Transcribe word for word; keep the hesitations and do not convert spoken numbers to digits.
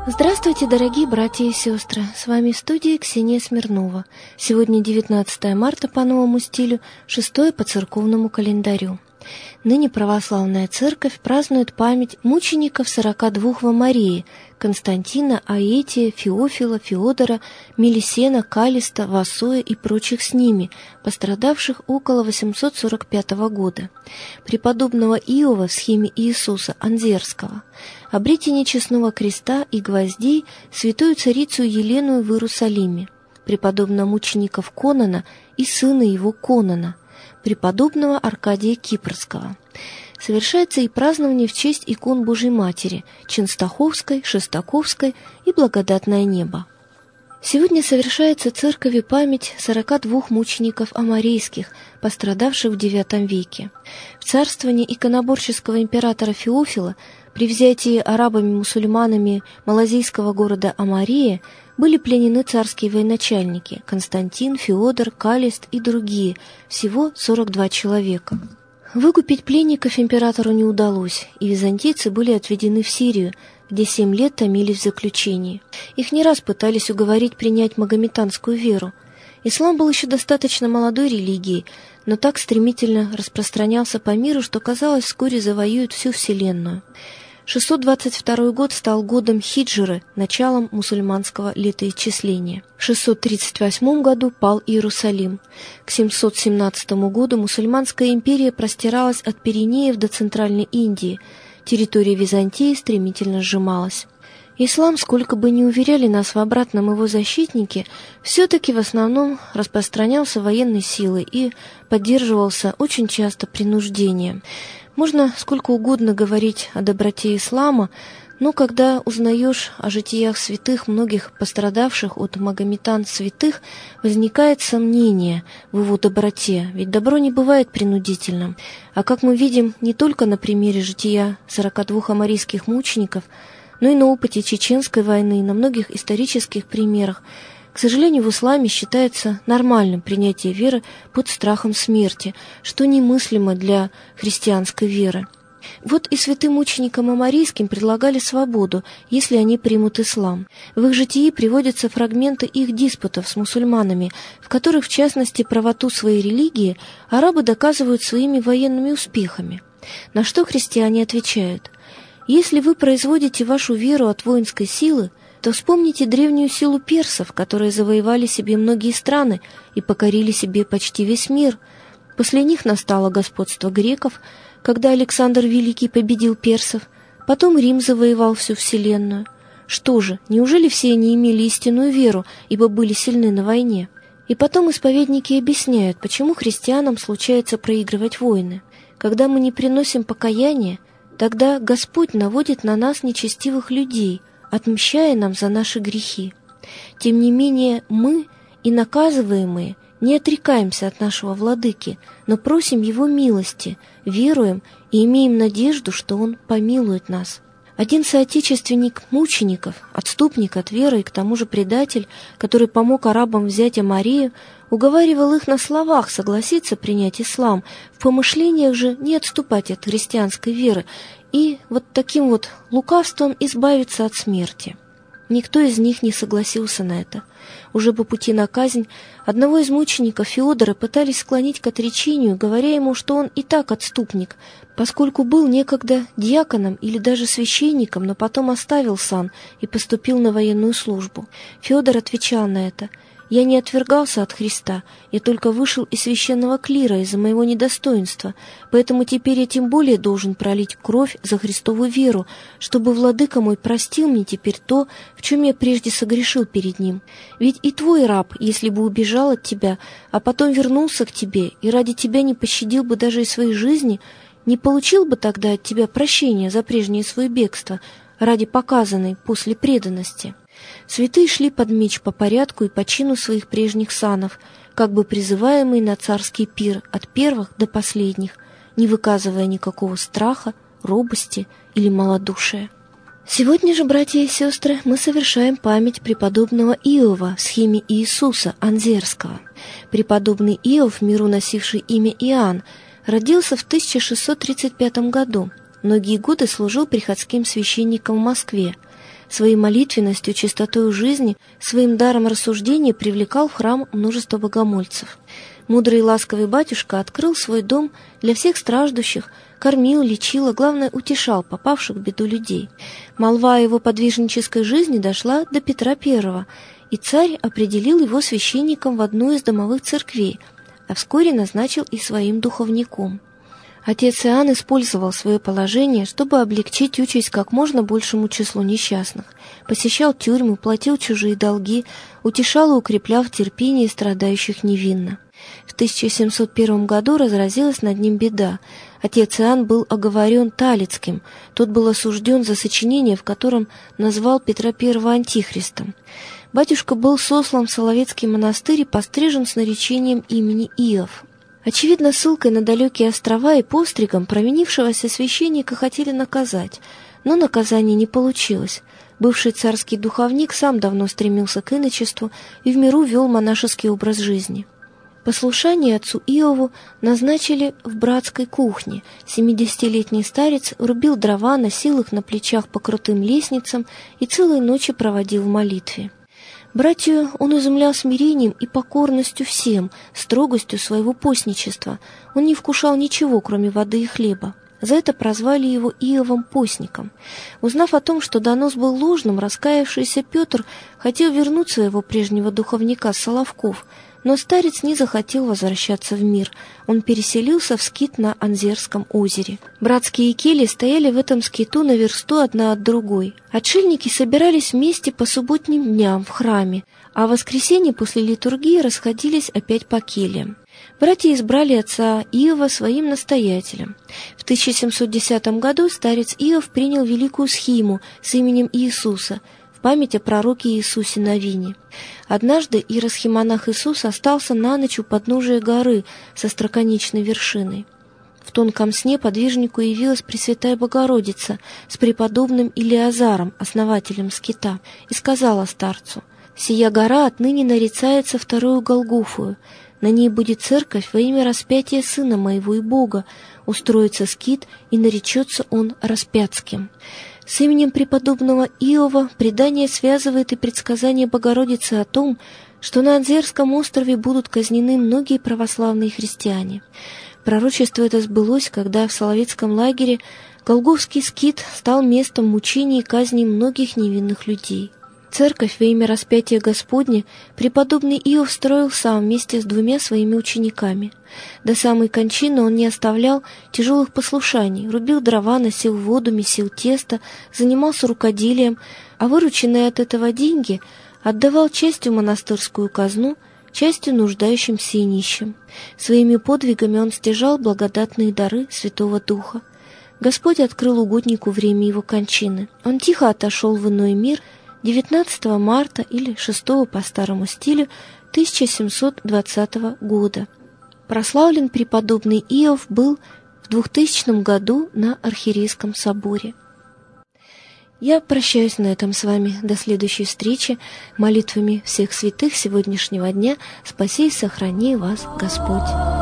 Здравствуйте, дорогие братья и сестры! С вами в студии Ксения Смирнова. Сегодня девятнадцатое марта по новому стилю, шестое по церковному календарю. Ныне православная церковь празднует память мучеников сорока двух во Марии: Константина, Аэтия, Феофила, Феодора, Мелисена, Калиста, Васоя и прочих с ними, пострадавших около восемьсот сорок пятого года, преподобного Иова в схеме Иисуса Анзерского, обретение честного креста и гвоздей святую царицу Елену в Иерусалиме, преподобного мучеников Конона и сына его Конона, преподобного Аркадия Кипрского. Совершается и празднование в честь икон Божьей Матери Ченстаховской, Шестаковской и Благодатное Небо. Сегодня совершается церковью память сорока двух мучеников амарейских, пострадавших в девятом веке. В царствовании иконоборческого императора Феофила при взятии арабами-мусульманами малазийского города Амария были пленены царские военачальники Константин, Феодор, Калист и другие, всего сорок два человека. Выкупить пленников императору не удалось, и византийцы были отведены в Сирию, где семь лет томились в заключении. Их не раз пытались уговорить принять магометанскую веру. Ислам был еще достаточно молодой религией, но так стремительно распространялся по миру, что, казалось, вскоре завоюет всю вселенную. шестьсот двадцать второй год стал годом хиджры, началом мусульманского летоисчисления. В шестьсот тридцать восьмом году пал Иерусалим. К семьсот семнадцатому году мусульманская империя простиралась от Пиренеев до Центральной Индии. Территория Византии стремительно сжималась. Ислам, сколько бы ни уверяли нас в обратном его защитники, все-таки в основном распространялся военной силой и поддерживался очень часто принуждением. Можно сколько угодно говорить о доброте ислама, но когда узнаешь о житиях святых, многих пострадавших от магометан святых, возникает сомнение в его доброте, ведь добро не бывает принудительным. А как мы видим не только на примере жития сорока двух амарийских мучеников, но и на опыте Чеченской войны, на многих исторических примерах, к сожалению, в исламе считается нормальным принятие веры под страхом смерти, что немыслимо для христианской веры. Вот и святым мученикам амарийским предлагали свободу, если они примут ислам. В их житии приводятся фрагменты их диспутов с мусульманами, в которых, в частности, правоту своей религии арабы доказывают своими военными успехами. На что христиане отвечают: «Если вы производите вашу веру от воинской силы, то вспомните древнюю силу персов, которые завоевали себе многие страны и покорили себе почти весь мир. После них настало господство греков, когда Александр Великий победил персов, потом Рим завоевал всю вселенную. Что же, неужели все они имели истинную веру, ибо были сильны на войне?» И потом исповедники объясняют, почему христианам случается проигрывать войны. Когда мы не приносим покаяния, тогда Господь наводит на нас нечестивых людей, отмщая нам за наши грехи. Тем не менее, мы и наказываемые не отрекаемся от нашего Владыки, но просим Его милости, веруем и имеем надежду, что Он помилует нас. Один соотечественник мучеников, отступник от веры и к тому же предатель, который помог арабам взять Амарию, уговаривал их на словах согласиться принять ислам, в помышлениях же не отступать от христианской веры и вот таким вот лукавством избавиться от смерти. Никто из них не согласился на это. Уже по пути на казнь одного из мучеников Феодора пытались склонить к отречению, говоря ему, что он и так отступник, поскольку был некогда диаконом или даже священником, но потом оставил сан и поступил на военную службу. Феодор отвечал на это: «Я не отвергался от Христа, я только вышел из священного клира из-за моего недостоинства, поэтому теперь я тем более должен пролить кровь за Христову веру, чтобы Владыка мой простил мне теперь то, в чем я прежде согрешил перед Ним. Ведь и твой раб, если бы убежал от тебя, а потом вернулся к тебе и ради тебя не пощадил бы даже и своей жизни, не получил бы тогда от тебя прощения за прежнее свое бегство ради показанной после преданности». Святые шли под меч по порядку и по чину своих прежних санов, как бы призываемые на царский пир от первых до последних, не выказывая никакого страха, робости или малодушия. Сегодня же, братья и сестры, мы совершаем память преподобного Иова в схеме Иисуса Анзерского. Преподобный Иов, в миру носивший имя Иоанн, родился в тысяча шестьсот тридцать пятом году. Многие годы служил приходским священником в Москве. Своей молитвенностью, чистотой жизни, своим даром рассуждения привлекал в храм множество богомольцев. Мудрый и ласковый батюшка открыл свой дом для всех страждущих, кормил, лечил, а главное, утешал попавших в беду людей. Молва о его подвижнической жизни дошла до Петра Первого, и царь определил его священником в одну из домовых церквей, а вскоре назначил и своим духовником. Отец Иоанн использовал свое положение, чтобы облегчить участь как можно большему числу несчастных, посещал тюрьмы, платил чужие долги, утешал и укреплял в терпении страдающих невинно. В тысяча семьсот первом году разразилась над ним беда. Отец Иоанн был оговорен Талицким, тот был осужден за сочинение, в котором назвал Петра Первого антихристом. Батюшка был сослан в Соловецкий монастырь и пострижен с наречением имени Иов. Очевидно, ссылкой на далекие острова и постригом провинившегося священника хотели наказать, но наказание не получилось. Бывший царский духовник сам давно стремился к иночеству и в миру вел монашеский образ жизни. Послушание отцу Иову назначили в братской кухне. Семидесятилетний старец рубил дрова, носил их на плечах по крутым лестницам и целые ночи проводил в молитве. Братью он изумлял смирением и покорностью всем, строгостью своего постничества. Он не вкушал ничего, кроме воды и хлеба. За это прозвали его Иовом постником. Узнав о том, что донос был ложным, раскаявшийся Петр хотел вернуть своего прежнего духовника с Соловков, но старец не захотел возвращаться в мир. Он переселился в скит на Анзерском озере. Братские кельи стояли в этом скиту на версту одна от другой. Отшельники собирались вместе по субботним дням в храме, а в воскресенье после литургии расходились опять по кельям. Братья избрали отца Иова своим настоятелем. В тысяча семьсот десятом году старец Иов принял великую схиму с именем Иисуса в память о пророке Иисусе Навине. Однажды иеросхимонах Иисус остался на ночь у подножия горы со остроконечной вершиной. В тонком сне подвижнику явилась Пресвятая Богородица с преподобным Илиазаром, основателем скита, и сказала старцу: «Сия гора отныне нарицается вторую Голгофою. На ней будет церковь во имя распятия Сына Моего и Бога, устроится скит, и наречется он Распятским». С именем преподобного Иова предание связывает и предсказание Богородицы о том, что на Анзерском острове будут казнены многие православные христиане. Пророчество это сбылось, когда в Соловецком лагере Голгофский скит стал местом мучений и казни многих невинных людей. Церковь во имя распятия Господня преподобный Иов строил сам вместе с двумя своими учениками. До самой кончины он не оставлял тяжелых послушаний, рубил дрова, носил воду, месил тесто, занимался рукоделием, а вырученные от этого деньги отдавал частью монастырскую казну, частью нуждающимся и нищим. Своими подвигами он стяжал благодатные дары Святого Духа. Господь открыл угоднику время его кончины. Он тихо отошел в иной мир девятнадцатого марта или шестого по старому стилю тысяча семьсот двадцатого года. Прославлен преподобный Иов был в двухтысячном году на Архиерейском соборе. Я прощаюсь на этом с вами до следующей встречи. Молитвами всех святых сегодняшнего дня спаси и сохрани вас Господь.